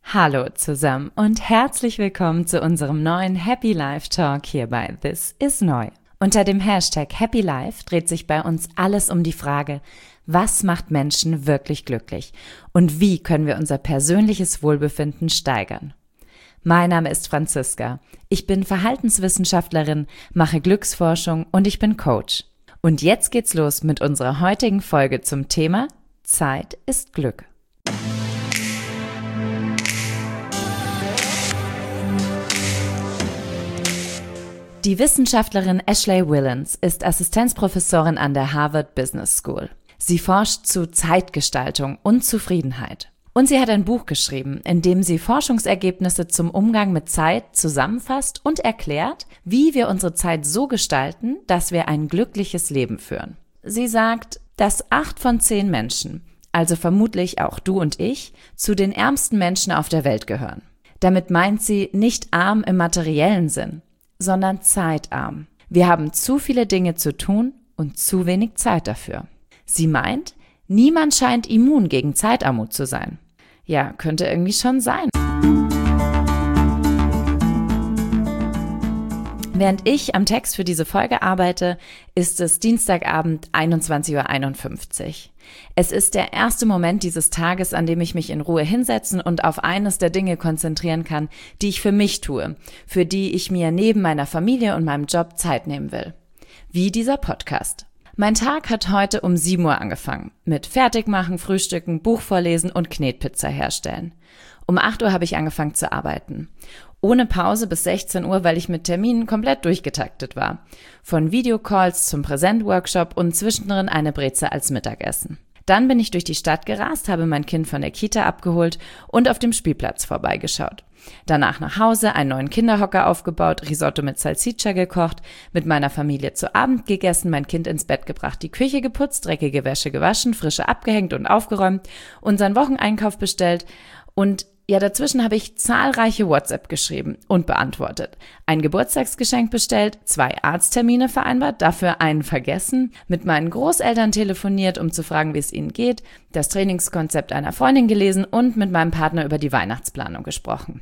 Hallo zusammen und herzlich willkommen zu unserem neuen Happy Life Talk hier bei This is Neu. Unter dem Hashtag Happy Life dreht sich bei uns alles um die Frage, was macht Menschen wirklich glücklich und wie können wir unser persönliches Wohlbefinden steigern. Mein Name ist Franziska, ich bin Verhaltenswissenschaftlerin, mache Glücksforschung und ich bin Coach. Und jetzt geht's los mit unserer heutigen Folge zum Thema Zeit ist Glück. Die Wissenschaftlerin Ashley Whillans ist Assistenzprofessorin an der Harvard Business School. Sie forscht zu Zeitgestaltung und Zufriedenheit. Und sie hat ein Buch geschrieben, in dem sie Forschungsergebnisse zum Umgang mit Zeit zusammenfasst und erklärt, wie wir unsere Zeit so gestalten, dass wir ein glückliches Leben führen. Sie sagt, dass 8 von 10 Menschen, also vermutlich auch du und ich, zu den ärmsten Menschen auf der Welt gehören. Damit meint sie nicht arm im materiellen Sinn, sondern zeitarm. Wir haben zu viele Dinge zu tun und zu wenig Zeit dafür. Sie meint, niemand scheint immun gegen Zeitarmut zu sein. Ja, könnte irgendwie schon sein. Während ich am Text für diese Folge arbeite, ist es Dienstagabend 21:51 Uhr. Es ist der erste Moment dieses Tages, an dem ich mich in Ruhe hinsetzen und auf eines der Dinge konzentrieren kann, die ich für mich tue, für die ich mir neben meiner Familie und meinem Job Zeit nehmen will. Wie dieser Podcast. Mein Tag hat heute um 7 Uhr angefangen. Mit Fertigmachen, Frühstücken, Buch vorlesen und Knetpizza herstellen. Um 8 Uhr habe ich angefangen zu arbeiten. Ohne Pause bis 16 Uhr, weil ich mit Terminen komplett durchgetaktet war. Von Videocalls zum Präsentworkshop und zwischendrin eine Brezel als Mittagessen. Dann bin ich durch die Stadt gerast, habe mein Kind von der Kita abgeholt und auf dem Spielplatz vorbeigeschaut. Danach nach Hause, einen neuen Kinderhocker aufgebaut, Risotto mit Salsiccia gekocht, mit meiner Familie zu Abend gegessen, mein Kind ins Bett gebracht, die Küche geputzt, dreckige Wäsche gewaschen, frische abgehängt und aufgeräumt, unseren Wocheneinkauf bestellt und dazwischen habe ich zahlreiche WhatsApp geschrieben und beantwortet. Ein Geburtstagsgeschenk bestellt, 2 Arzttermine vereinbart, dafür einen vergessen, mit meinen Großeltern telefoniert, um zu fragen, wie es ihnen geht, das Trainingskonzept einer Freundin gelesen und mit meinem Partner über die Weihnachtsplanung gesprochen.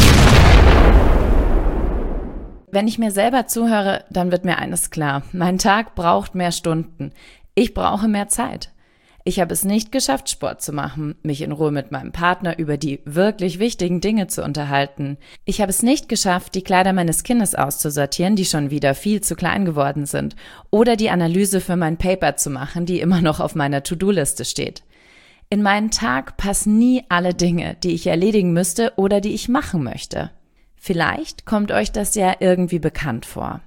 Wenn ich mir selber zuhöre, dann wird mir eines klar. Mein Tag braucht mehr Stunden. Ich brauche mehr Zeit. Ich habe es nicht geschafft, Sport zu machen, mich in Ruhe mit meinem Partner über die wirklich wichtigen Dinge zu unterhalten. Ich habe es nicht geschafft, die Kleider meines Kindes auszusortieren, die schon wieder viel zu klein geworden sind, oder die Analyse für mein Paper zu machen, die immer noch auf meiner To-Do-Liste steht. In meinen Tag passen nie alle Dinge, die ich erledigen müsste oder die ich machen möchte. Vielleicht kommt euch das ja irgendwie bekannt vor.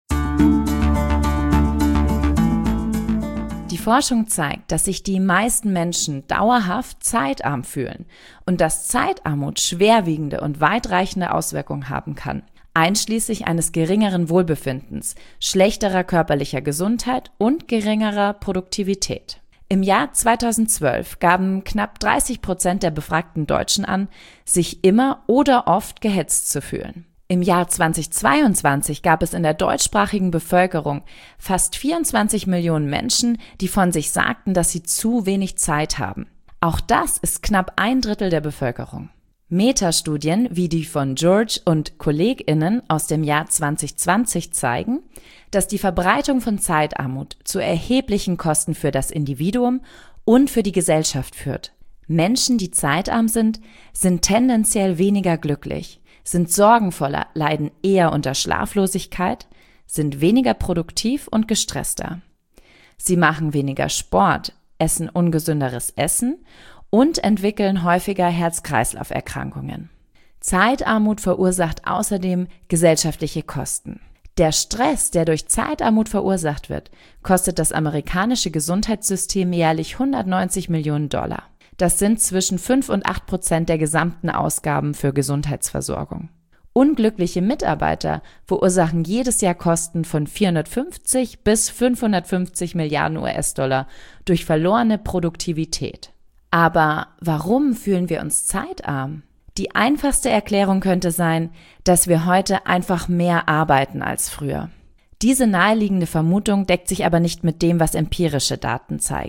Die Forschung zeigt, dass sich die meisten Menschen dauerhaft zeitarm fühlen und dass Zeitarmut schwerwiegende und weitreichende Auswirkungen haben kann, einschließlich eines geringeren Wohlbefindens, schlechterer körperlicher Gesundheit und geringerer Produktivität. Im Jahr 2012 gaben knapp 30% der befragten Deutschen an, sich immer oder oft gehetzt zu fühlen. Im Jahr 2022 gab es in der deutschsprachigen Bevölkerung fast 24 Millionen Menschen, die von sich sagten, dass sie zu wenig Zeit haben. Auch das ist knapp 1/3 der Bevölkerung. Metastudien wie die von George und KollegInnen aus dem Jahr 2020 zeigen, dass die Verbreitung von Zeitarmut zu erheblichen Kosten für das Individuum und für die Gesellschaft führt. Menschen, die zeitarm sind tendenziell weniger glücklich, sind sorgenvoller, leiden eher unter Schlaflosigkeit, sind weniger produktiv und gestresster. Sie machen weniger Sport, essen ungesünderes Essen und entwickeln häufiger Herz-Kreislauf-Erkrankungen. Zeitarmut verursacht außerdem gesellschaftliche Kosten. Der Stress, der durch Zeitarmut verursacht wird, kostet das amerikanische Gesundheitssystem jährlich $190 Millionen. Das sind zwischen 5 und 8% der gesamten Ausgaben für Gesundheitsversorgung. Unglückliche Mitarbeiter verursachen jedes Jahr Kosten von 450 bis 550 Milliarden US-Dollar durch verlorene Produktivität. Aber warum fühlen wir uns zeitarm? Die einfachste Erklärung könnte sein, dass wir heute einfach mehr arbeiten als früher. Diese naheliegende Vermutung deckt sich aber nicht mit dem, was empirische Daten zeigen.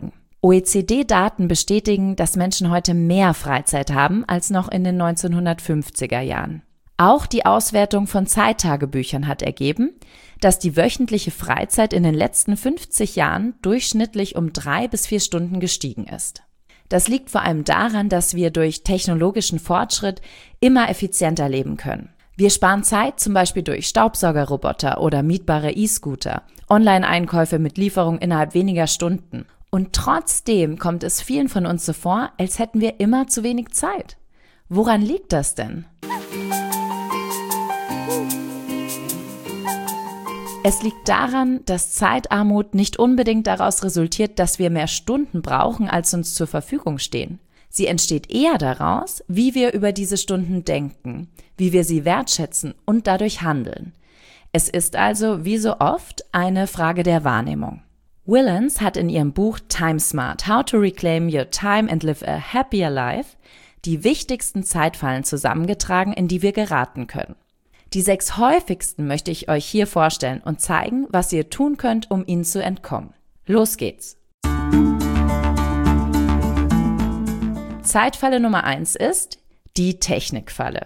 OECD-Daten bestätigen, dass Menschen heute mehr Freizeit haben als noch in den 1950er Jahren. Auch die Auswertung von Zeittagebüchern hat ergeben, dass die wöchentliche Freizeit in den letzten 50 Jahren durchschnittlich um 3 bis 4 Stunden gestiegen ist. Das liegt vor allem daran, dass wir durch technologischen Fortschritt immer effizienter leben können. Wir sparen Zeit zum Beispiel durch Staubsaugerroboter oder mietbare E-Scooter, Online-Einkäufe mit Lieferung innerhalb weniger Stunden. Und trotzdem kommt es vielen von uns so vor, als hätten wir immer zu wenig Zeit. Woran liegt das denn? Es liegt daran, dass Zeitarmut nicht unbedingt daraus resultiert, dass wir mehr Stunden brauchen, als uns zur Verfügung stehen. Sie entsteht eher daraus, wie wir über diese Stunden denken, wie wir sie wertschätzen und dadurch handeln. Es ist also, wie so oft, eine Frage der Wahrnehmung. Willens hat in ihrem Buch Time Smart: How to Reclaim Your Time and Live a Happier Life die wichtigsten Zeitfallen zusammengetragen, in die wir geraten können. Die 6 häufigsten möchte ich euch hier vorstellen und zeigen, was ihr tun könnt, um ihnen zu entkommen. Los geht's! Zeitfalle Nummer 1 ist die Technikfalle.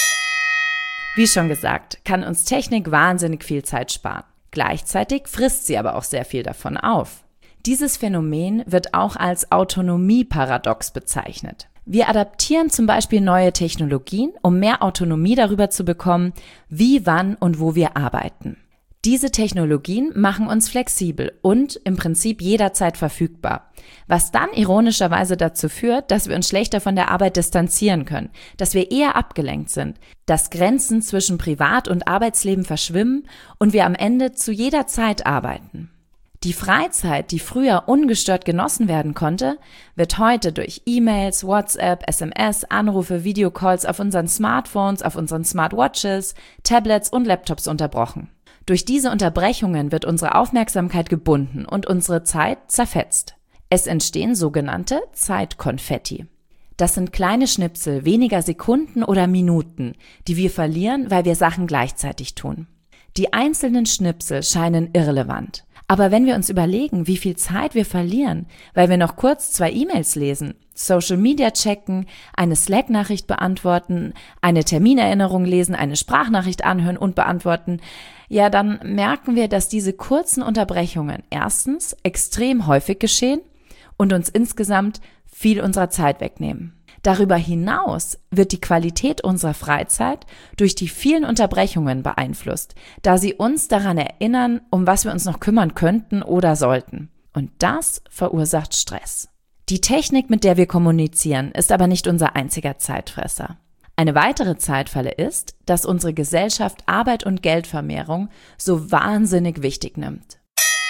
Wie schon gesagt, kann uns Technik wahnsinnig viel Zeit sparen. Gleichzeitig frisst sie aber auch sehr viel davon auf. Dieses Phänomen wird auch als Autonomieparadox bezeichnet. Wir adaptieren zum Beispiel neue Technologien, um mehr Autonomie darüber zu bekommen, wie, wann und wo wir arbeiten. Diese Technologien machen uns flexibel und im Prinzip jederzeit verfügbar, was dann ironischerweise dazu führt, dass wir uns schlechter von der Arbeit distanzieren können, dass wir eher abgelenkt sind, dass Grenzen zwischen Privat- und Arbeitsleben verschwimmen und wir am Ende zu jeder Zeit arbeiten. Die Freizeit, die früher ungestört genossen werden konnte, wird heute durch E-Mails, WhatsApp, SMS, Anrufe, Videocalls auf unseren Smartphones, auf unseren Smartwatches, Tablets und Laptops unterbrochen. Durch diese Unterbrechungen wird unsere Aufmerksamkeit gebunden und unsere Zeit zerfetzt. Es entstehen sogenannte Zeitkonfetti. Das sind kleine Schnipsel weniger Sekunden oder Minuten, die wir verlieren, weil wir Sachen gleichzeitig tun. Die einzelnen Schnipsel scheinen irrelevant. Aber wenn wir uns überlegen, wie viel Zeit wir verlieren, weil wir noch kurz 2 E-Mails lesen, Social Media checken, eine Slack-Nachricht beantworten, eine Terminerinnerung lesen, eine Sprachnachricht anhören und beantworten, ja, dann merken wir, dass diese kurzen Unterbrechungen erstens extrem häufig geschehen und uns insgesamt viel unserer Zeit wegnehmen. Darüber hinaus wird die Qualität unserer Freizeit durch die vielen Unterbrechungen beeinflusst, da sie uns daran erinnern, um was wir uns noch kümmern könnten oder sollten. Und das verursacht Stress. Die Technik, mit der wir kommunizieren, ist aber nicht unser einziger Zeitfresser. Eine weitere Zeitfalle ist, dass unsere Gesellschaft Arbeit und Geldvermehrung so wahnsinnig wichtig nimmt.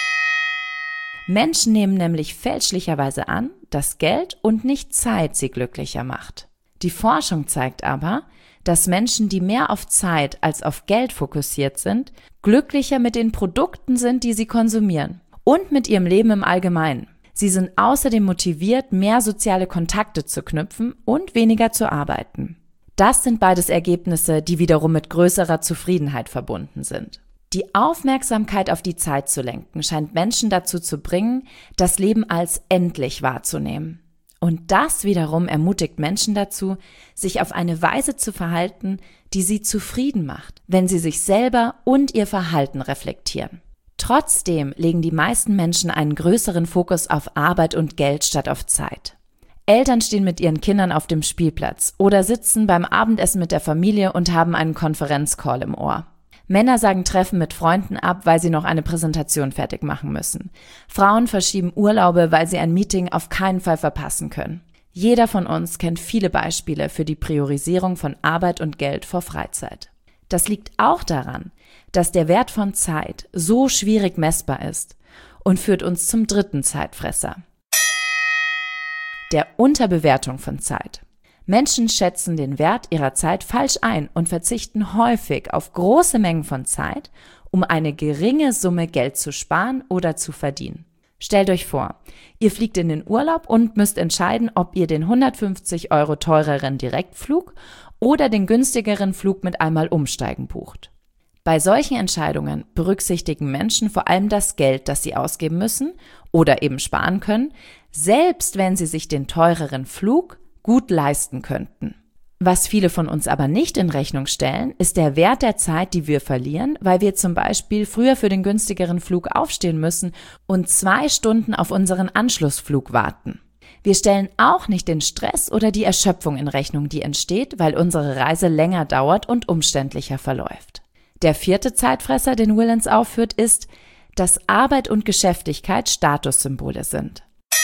Menschen nehmen nämlich fälschlicherweise an, dass Geld und nicht Zeit sie glücklicher macht. Die Forschung zeigt aber, dass Menschen, die mehr auf Zeit als auf Geld fokussiert sind, glücklicher mit den Produkten sind, die sie konsumieren und mit ihrem Leben im Allgemeinen. Sie sind außerdem motiviert, mehr soziale Kontakte zu knüpfen und weniger zu arbeiten. Das sind beides Ergebnisse, die wiederum mit größerer Zufriedenheit verbunden sind. Die Aufmerksamkeit auf die Zeit zu lenken, scheint Menschen dazu zu bringen, das Leben als endlich wahrzunehmen. Und das wiederum ermutigt Menschen dazu, sich auf eine Weise zu verhalten, die sie zufrieden macht, wenn sie sich selber und ihr Verhalten reflektieren. Trotzdem legen die meisten Menschen einen größeren Fokus auf Arbeit und Geld statt auf Zeit. Eltern stehen mit ihren Kindern auf dem Spielplatz oder sitzen beim Abendessen mit der Familie und haben einen Konferenzcall im Ohr. Männer sagen Treffen mit Freunden ab, weil sie noch eine Präsentation fertig machen müssen. Frauen verschieben Urlaube, weil sie ein Meeting auf keinen Fall verpassen können. Jeder von uns kennt viele Beispiele für die Priorisierung von Arbeit und Geld vor Freizeit. Das liegt auch daran, dass der Wert von Zeit so schwierig messbar ist und führt uns zum dritten Zeitfresser: der Unterbewertung von Zeit. Menschen schätzen den Wert ihrer Zeit falsch ein und verzichten häufig auf große Mengen von Zeit, um eine geringe Summe Geld zu sparen oder zu verdienen. Stellt euch vor, ihr fliegt in den Urlaub und müsst entscheiden, ob ihr den 150 € teureren Direktflug oder den günstigeren Flug mit einmal Umsteigen bucht. Bei solchen Entscheidungen berücksichtigen Menschen vor allem das Geld, das sie ausgeben müssen oder eben sparen können, selbst wenn sie sich den teureren Flug gut leisten könnten. Was viele von uns aber nicht in Rechnung stellen, ist der Wert der Zeit, die wir verlieren, weil wir zum Beispiel früher für den günstigeren Flug aufstehen müssen und 2 Stunden auf unseren Anschlussflug warten. Wir stellen auch nicht den Stress oder die Erschöpfung in Rechnung, die entsteht, weil unsere Reise länger dauert und umständlicher verläuft. Der 4. Zeitfresser, den Willens aufführt, ist, dass Arbeit und Geschäftigkeit Statussymbole sind.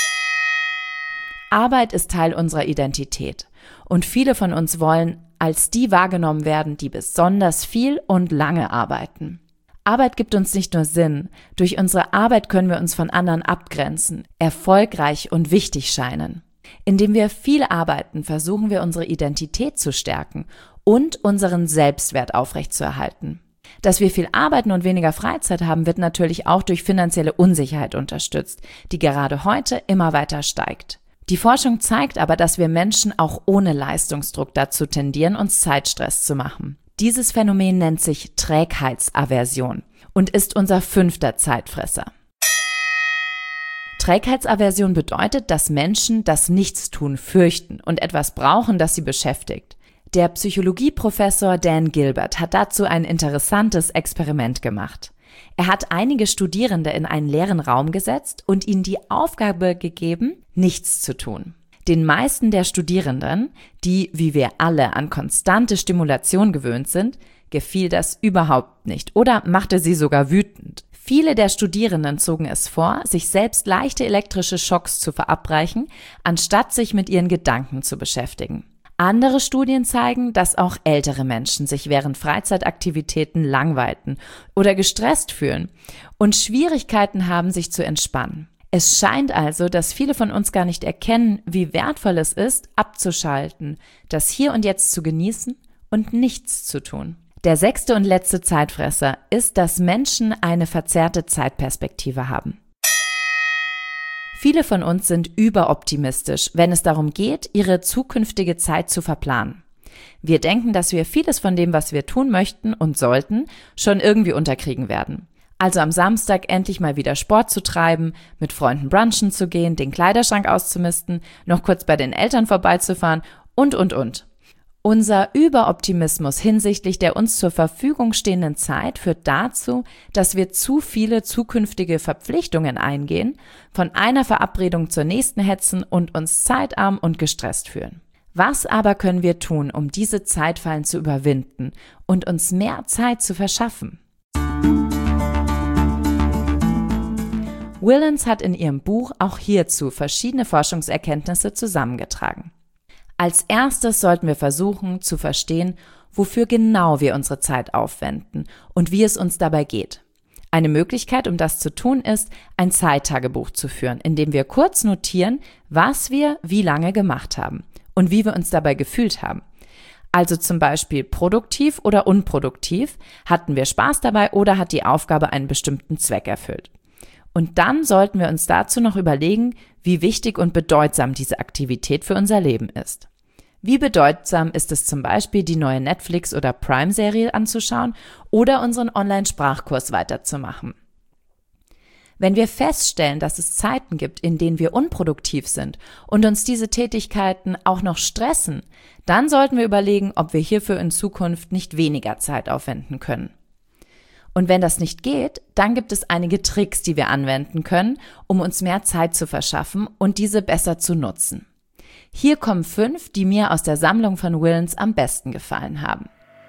Arbeit ist Teil unserer Identität und viele von uns wollen als die wahrgenommen werden, die besonders viel und lange arbeiten. Arbeit gibt uns nicht nur Sinn, durch unsere Arbeit können wir uns von anderen abgrenzen, erfolgreich und wichtig scheinen. Indem wir viel arbeiten, versuchen wir unsere Identität zu stärken und unseren Selbstwert aufrechtzuerhalten. Dass wir viel arbeiten und weniger Freizeit haben, wird natürlich auch durch finanzielle Unsicherheit unterstützt, die gerade heute immer weiter steigt. Die Forschung zeigt aber, dass wir Menschen auch ohne Leistungsdruck dazu tendieren, uns Zeitstress zu machen. Dieses Phänomen nennt sich Trägheitsaversion und ist unser 5. Zeitfresser. Trägheitsaversion bedeutet, dass Menschen das Nichtstun fürchten und etwas brauchen, das sie beschäftigt. Der Psychologieprofessor Dan Gilbert hat dazu ein interessantes Experiment gemacht. Er hat einige Studierende in einen leeren Raum gesetzt und ihnen die Aufgabe gegeben, nichts zu tun. Den meisten der Studierenden, die, wie wir alle, an konstante Stimulation gewöhnt sind, gefiel das überhaupt nicht oder machte sie sogar wütend. Viele der Studierenden zogen es vor, sich selbst leichte elektrische Schocks zu verabreichen, anstatt sich mit ihren Gedanken zu beschäftigen. Andere Studien zeigen, dass auch ältere Menschen sich während Freizeitaktivitäten langweilten oder gestresst fühlen und Schwierigkeiten haben, sich zu entspannen. Es scheint also, dass viele von uns gar nicht erkennen, wie wertvoll es ist, abzuschalten, das Hier und Jetzt zu genießen und nichts zu tun. Der 6. und letzte Zeitfresser ist, dass Menschen eine verzerrte Zeitperspektive haben. Viele von uns sind überoptimistisch, wenn es darum geht, ihre zukünftige Zeit zu verplanen. Wir denken, dass wir vieles von dem, was wir tun möchten und sollten, schon irgendwie unterkriegen werden. Also am Samstag endlich mal wieder Sport zu treiben, mit Freunden brunchen zu gehen, den Kleiderschrank auszumisten, noch kurz bei den Eltern vorbeizufahren und. Unser Überoptimismus hinsichtlich der uns zur Verfügung stehenden Zeit führt dazu, dass wir zu viele zukünftige Verpflichtungen eingehen, von einer Verabredung zur nächsten hetzen und uns zeitarm und gestresst fühlen. Was aber können wir tun, um diese Zeitfallen zu überwinden und uns mehr Zeit zu verschaffen? Willens hat in ihrem Buch auch hierzu verschiedene Forschungserkenntnisse zusammengetragen. Als erstes sollten wir versuchen zu verstehen, wofür genau wir unsere Zeit aufwenden und wie es uns dabei geht. Eine Möglichkeit, um das zu tun, ist, ein Zeittagebuch zu führen, in dem wir kurz notieren, was wir wie lange gemacht haben und wie wir uns dabei gefühlt haben. Also zum Beispiel produktiv oder unproduktiv, hatten wir Spaß dabei oder hat die Aufgabe einen bestimmten Zweck erfüllt. Und dann sollten wir uns dazu noch überlegen, wie wichtig und bedeutsam diese Aktivität für unser Leben ist. Wie bedeutsam ist es zum Beispiel, die neue Netflix- oder Prime-Serie anzuschauen oder unseren Online-Sprachkurs weiterzumachen? Wenn wir feststellen, dass es Zeiten gibt, in denen wir unproduktiv sind und uns diese Tätigkeiten auch noch stressen, dann sollten wir überlegen, ob wir hierfür in Zukunft nicht weniger Zeit aufwenden können. Und wenn das nicht geht, dann gibt es einige Tricks, die wir anwenden können, um uns mehr Zeit zu verschaffen und diese besser zu nutzen. Hier kommen 5, die mir aus der Sammlung von Willens am besten gefallen haben.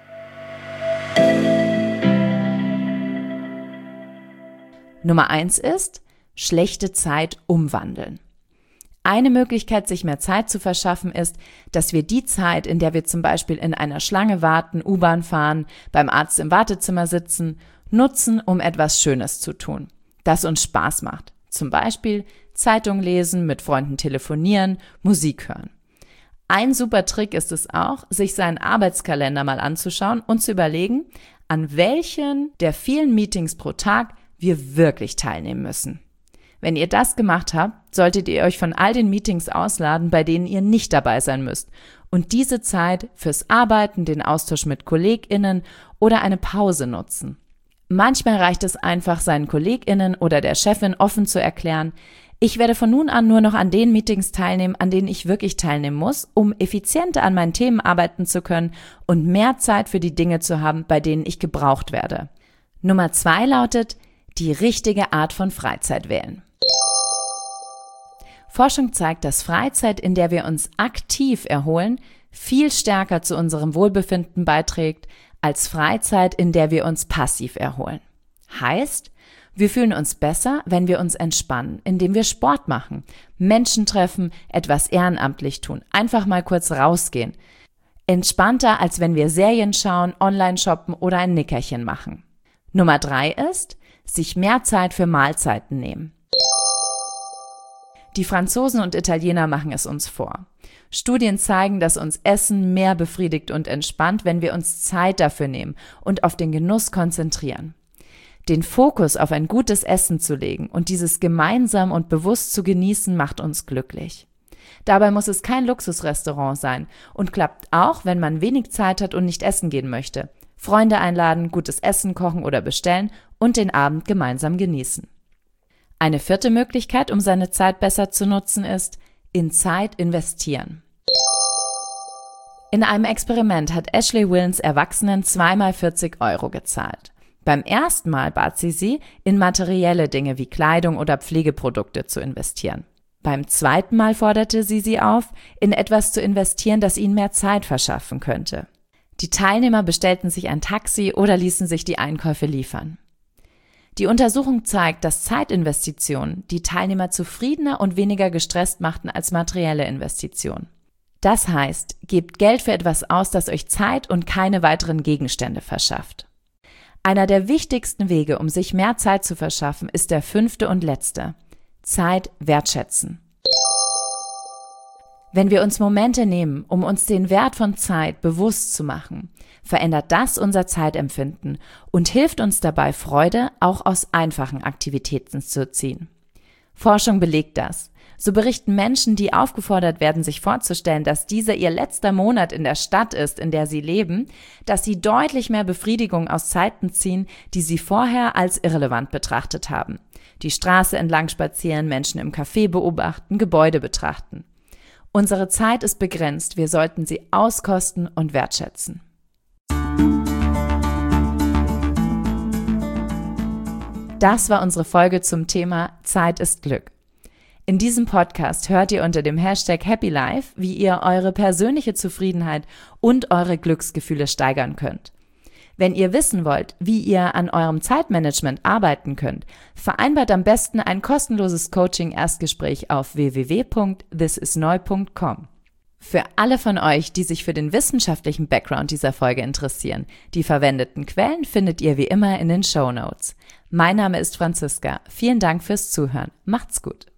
Nummer 1 ist, schlechte Zeit umwandeln. Eine Möglichkeit, sich mehr Zeit zu verschaffen, ist, dass wir die Zeit, in der wir zum Beispiel in einer Schlange warten, U-Bahn fahren, beim Arzt im Wartezimmer sitzen, nutzen, um etwas Schönes zu tun, das uns Spaß macht. Zum Beispiel Zeitung lesen, mit Freunden telefonieren, Musik hören. Ein super Trick ist es auch, sich seinen Arbeitskalender mal anzuschauen und zu überlegen, an welchen der vielen Meetings pro Tag wir wirklich teilnehmen müssen. Wenn ihr das gemacht habt, solltet ihr euch von all den Meetings ausladen, bei denen ihr nicht dabei sein müsst und diese Zeit fürs Arbeiten, den Austausch mit KollegInnen oder eine Pause nutzen. Manchmal reicht es einfach, seinen KollegInnen oder der Chefin offen zu erklären, Ich werde von nun an nur noch an den Meetings teilnehmen, an denen ich wirklich teilnehmen muss, um effizienter an meinen Themen arbeiten zu können und mehr Zeit für die Dinge zu haben, bei denen ich gebraucht werde. Nummer 2 lautet, die richtige Art von Freizeit wählen. Forschung zeigt, dass Freizeit, in der wir uns aktiv erholen, viel stärker zu unserem Wohlbefinden beiträgt, als Freizeit, in der wir uns passiv erholen. Heißt, wir fühlen uns besser, wenn wir uns entspannen, indem wir Sport machen, Menschen treffen, etwas ehrenamtlich tun, einfach mal kurz rausgehen. Entspannter, als wenn wir Serien schauen, online shoppen oder ein Nickerchen machen. Nummer 3 ist, sich mehr Zeit für Mahlzeiten nehmen. Die Franzosen und Italiener machen es uns vor. Studien zeigen, dass uns Essen mehr befriedigt und entspannt, wenn wir uns Zeit dafür nehmen und auf den Genuss konzentrieren. Den Fokus auf ein gutes Essen zu legen und dieses gemeinsam und bewusst zu genießen, macht uns glücklich. Dabei muss es kein Luxusrestaurant sein und klappt auch, wenn man wenig Zeit hat und nicht essen gehen möchte. Freunde einladen, gutes Essen kochen oder bestellen und den Abend gemeinsam genießen. Eine 4. Möglichkeit, um seine Zeit besser zu nutzen, ist, in Zeit investieren. In einem Experiment hat Ashley Williams Erwachsenen 2x 40 € gezahlt. Beim ersten Mal bat sie, in materielle Dinge wie Kleidung oder Pflegeprodukte zu investieren. Beim zweiten Mal forderte sie auf, in etwas zu investieren, das ihnen mehr Zeit verschaffen könnte. Die Teilnehmer bestellten sich ein Taxi oder ließen sich die Einkäufe liefern. Die Untersuchung zeigt, dass Zeitinvestitionen die Teilnehmer zufriedener und weniger gestresst machten als materielle Investitionen. Das heißt, gebt Geld für etwas aus, das euch Zeit und keine weiteren Gegenstände verschafft. Einer der wichtigsten Wege, um sich mehr Zeit zu verschaffen, ist der 5. und letzte: Zeit wertschätzen. Wenn wir uns Momente nehmen, um uns den Wert von Zeit bewusst zu machen, verändert das unser Zeitempfinden und hilft uns dabei, Freude auch aus einfachen Aktivitäten zu ziehen. Forschung belegt das. So berichten Menschen, die aufgefordert werden, sich vorzustellen, dass dieser ihr letzter Monat in der Stadt ist, in der sie leben, dass sie deutlich mehr Befriedigung aus Zeiten ziehen, die sie vorher als irrelevant betrachtet haben. Die Straße entlang spazieren, Menschen im Café beobachten, Gebäude betrachten. Unsere Zeit ist begrenzt, wir sollten sie auskosten und wertschätzen. Das war unsere Folge zum Thema Zeit ist Glück. In diesem Podcast hört ihr unter dem Hashtag HappyLife, wie ihr eure persönliche Zufriedenheit und eure Glücksgefühle steigern könnt. Wenn ihr wissen wollt, wie ihr an eurem Zeitmanagement arbeiten könnt, vereinbart am besten ein kostenloses Coaching-Erstgespräch auf www.thisisneu.com. Für alle von euch, die sich für den wissenschaftlichen Background dieser Folge interessieren, die verwendeten Quellen findet ihr wie immer in den Shownotes. Mein Name ist Franziska. Vielen Dank fürs Zuhören. Macht's gut.